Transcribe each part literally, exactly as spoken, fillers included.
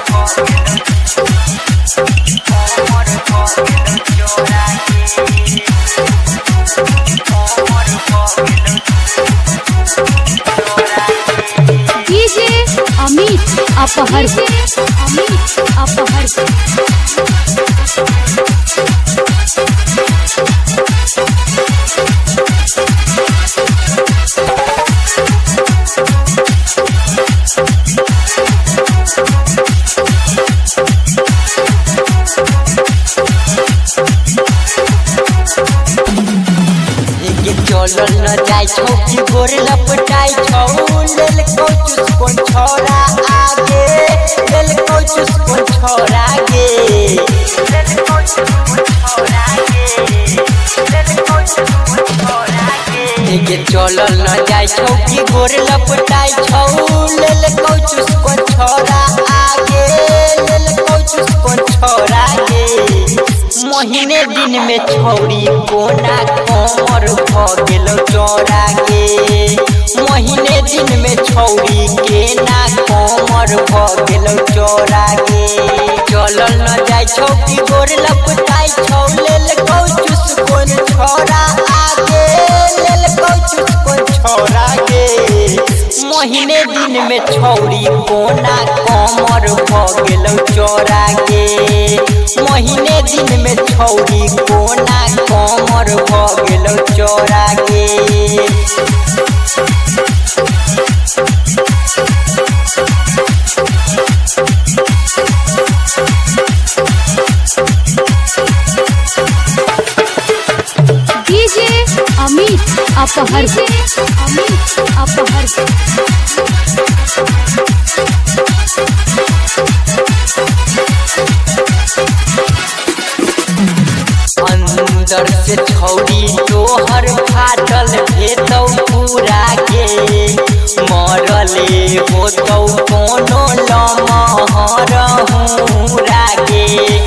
DJ Amit अपहर अमित अपहर चलल न जाय छौ कि गोर लपटाई छौ लेल कोचुस कोन छोरा आगे लेल कोचुस कोन छोरा गे लेल कोचुस कोन छोरा गे लेल कोचुस कोन छोरा गे गे चलल न जाय छौ कि गोर लपटाई छौ लेल कोचुस कोन छोरा आगे लेल कोचुस कोन छोरा गे महीने दिन में छौरी कोना कमर भ गेलो चोरा गे महीने दिन में छौरी के ना कमर भ गेलो चोरा गे चलल न जाय छौ कि गोर लपटाई छौ लेल कोचुस कोन छोरा आगे लेल कोचुस कोन छोरा गे महीने दिन में छौरी कोना कमर भ गेलो चोरा गे महीने दिन में छौरी कोना कमर भ गेलो चोरा गे डीजे अमित अपहर अमित अपहर अंदर से छौरी तोहर फाटल भेतौ पूरा गे मरले होतौ कोनो लमहर हुरा गे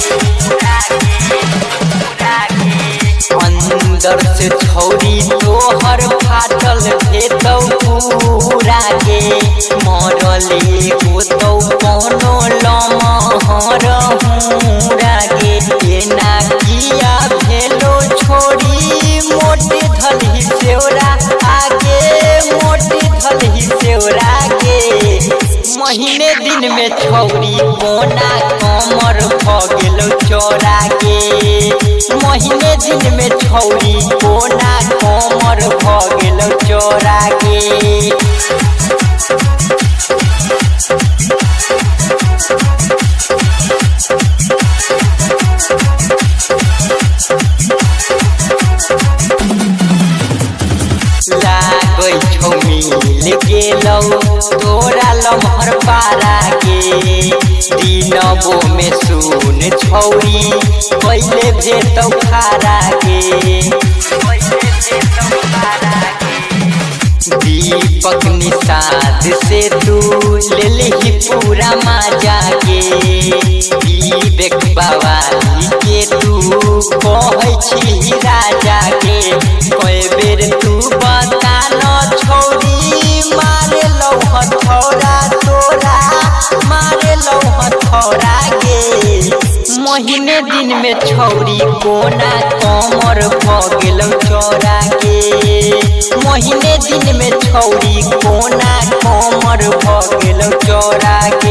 अंदर से छौरी तोहर फाटल भेतौ पूरा गे मरले होतौ कोनो लमहर हुरा गे एना किया भेलो छोरी मोटी धलही सेवरा आगे मोटी धलही सेवरा गे महीने दिन में छौरी कोना कमर भ गेलो चोरा गे महीने दिन में छौरी कोना कमर भ गेलो चोरा गे लागै छौ मिल गेलौ तोरा लम्हर पारा गे दिनबो में सुन छौरी पहिले भेटौ खारा गे दीपक निषाद से तू लेलही पूरा मजा गे विवेक बवाली के तू कहै छी राजा गे कई बेर तू बता न छौरी मारे लौ हथौरा तोरा मारे लौ हथौरा गे महीने दिन में छौरी कोना कमर भ गेलो चोरा गे महीने दिन में छौरी कोना कमर भ गेलो चोरा गे।